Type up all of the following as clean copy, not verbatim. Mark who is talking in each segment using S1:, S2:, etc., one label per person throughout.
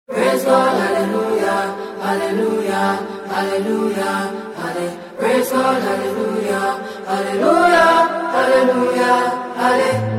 S1: Praise God, hallelujah, hallelujah, hallelujah, hallelujah. Praise God, hallelujah, hallelujah, hallelujah, hallelujah.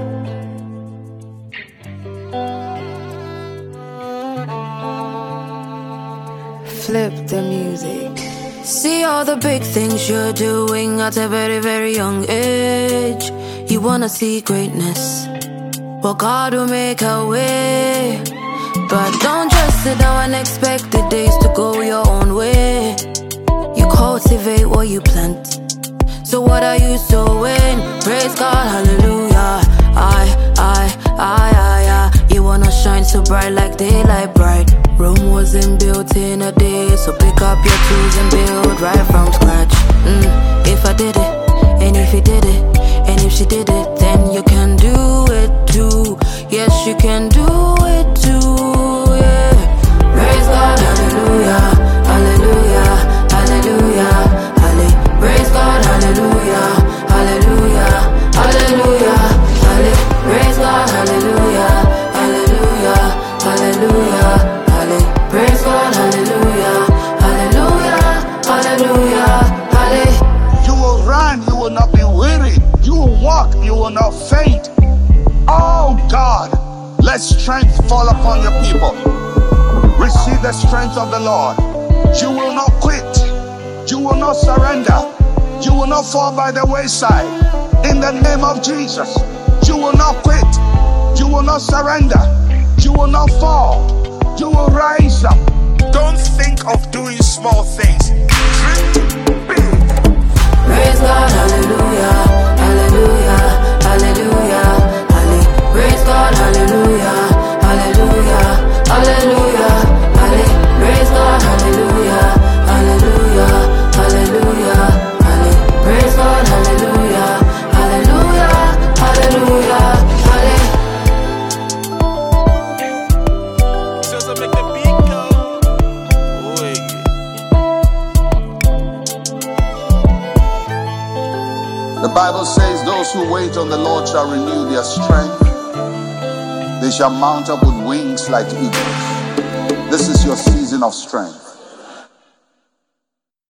S1: Flip the music. See all the big things you're doing at a very, very young age. You wanna see greatness, well, God will make a way. But don't just sit down and expect the days to go your own way. You cultivate what you plant. So what are you sowing? Praise God, hallelujah. You wanna shine so bright like daylight bright. Rome wasn't built in a day, so pick up your tools and build right from scratch. If I did it, and if you did it, and if she did it, then you can do it too. Yes, you can do it too, yeah. Praise God, hallelujah, hallelujah, hallelujah, hallelujah. Praise God, hallelujah, hallelujah, hallelujah, hallelujah. Praise God, hallelujah, hallelujah, hallelujah, hallelujah. Praise God, hallelujah, hallelujah, hallelujah, hallelujah.
S2: You will run, you will not be weary. You will walk, you will not faint. Oh God, let strength fall upon your people. Receive the strength of the Lord. You will not quit. You will not surrender. You will not fall by the wayside. In the name of Jesus, you will not quit. You will not surrender. You will not fall. You will rise up. Don't think of doing small things. Dream big.
S1: Praise God, hallelujah, hallelujah, hallelujah, hallelujah. Praise God, hallelujah, hallelujah, hallelujah, hallelujah. Praise God, hallelujah, hallelujah, hallelujah, hallelujah. Praise God, hallelujah, hallelujah, hallelujah, hallelujah.
S3: Says I make the beat go.
S2: The Bible says those who wait on the Lord shall renew their strength. They shall mount up with wings like eagles. This is your season of strength.